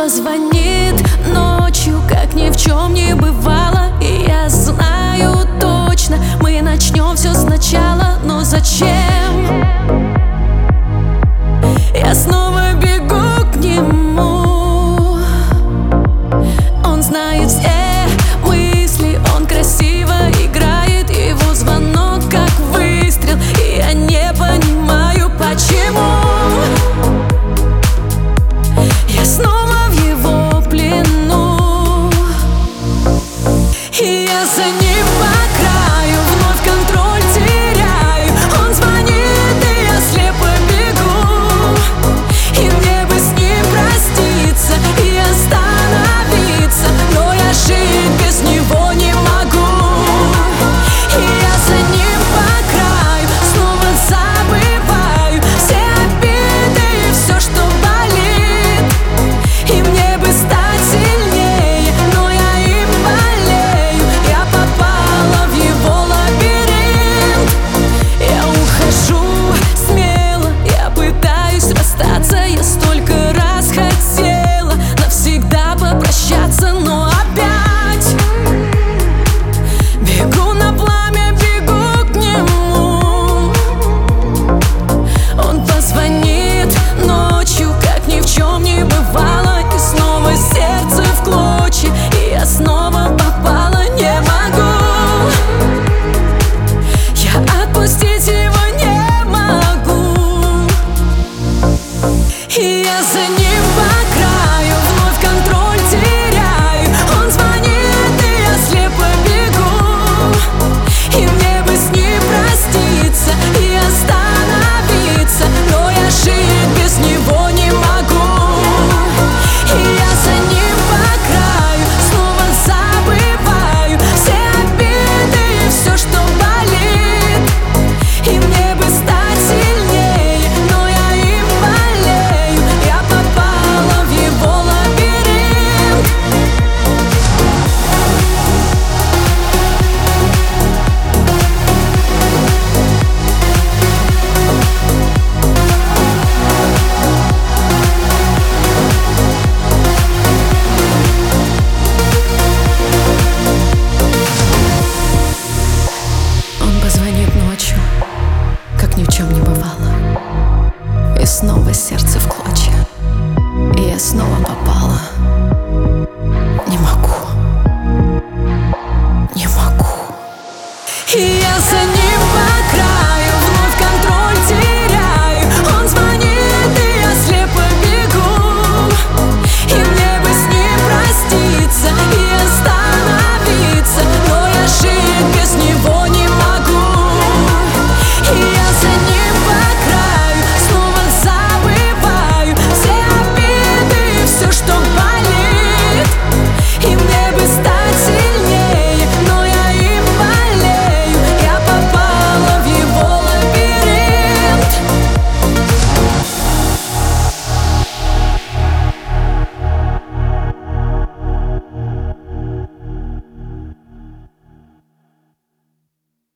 позвонит ночью, как ни в чем не бывало. И я знаю точно, мы начнем все сначала. Но зачем? Я снова бегу к нему. Он знает все мысли, он красиво играет. Его звонок как выстрел, и я не понимаю, почему. Я снова в его плену, и я за ним по краю вновь контроль теряю. Он звонит, и я слепо бегу, и мне бы с ним проститься и остановиться, но я жить без него не могу. И я за ним по краю снова забываю все обиды и все, что болит. И мне бы стать сильнее, но я им болею. Я попала в его лабиринт. Я ухожу смело, я пытаюсь расстаться. Я столько раз хотела навсегда попрощаться, но опять бегу на пламя, бегу к нему. Он позвонит ночью, как ни в чем не бывало. И снова сердце в клочья, и я снова попала. Не могу я отпустить его, не могу. И я за ним по краю вновь контроль теряю. Он звонит, и я слепо бегу, и мне бы с ним проститься и остановиться, но я жить без него не могу. И я за ним по краю снова забываю все обиды и все, что болит. И мне бы стать сильнее, но я им болею. Я попала в его лабиринт. Он позвонит ночью, как ни в чем не бывало. И снова сердце в клочья, и я снова попала.